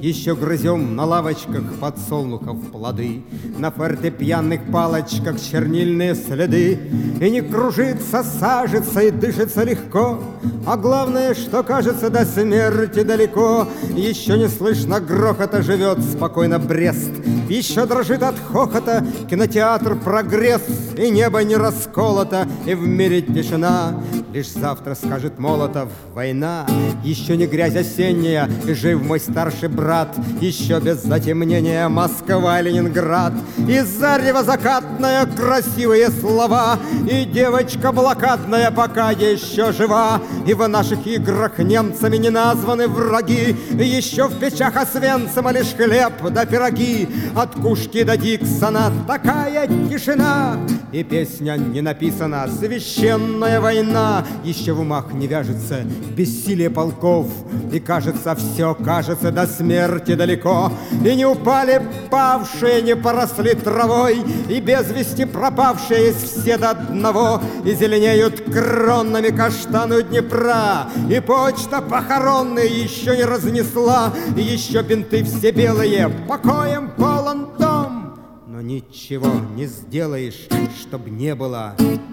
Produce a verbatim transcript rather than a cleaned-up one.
еще грызем на лавочках подсолнухов плоды, на фортепианных палочках чернильные следы. И не кружится, сажется и дышится легко, а главное, что кажется до смерти далеко. Еще не слышно грохота, живет спокойно Брест. Еще дрожит от хохота кинотеатр «Прогресс», и небо не расколото, и в мире тишина. Лишь завтра скажет Молотов: война. Еще не грязь осенняя, и жив мой старший брат. Еще без затемнения Москва, Ленинград. И зарево закатное, красивые слова, и девочка блокадная пока еще жива. И в наших играх немцами не названы враги. И еще в печах Освенцима лишь хлеб да пироги. От Кушки до Диксона такая тишина. И песня не написана, священная война. Еще в умах не вяжется бессилие полков. И кажется, все кажется до смерти далеко. И не упали павшие, не поросли травой, и без вести пропавшие есть все до одного. И зеленеют кронами каштаны у Днепра. И почта похоронная еще не разнесла. И еще бинты все белые, покоем полон дом. Но ничего не сделаешь, чтоб не было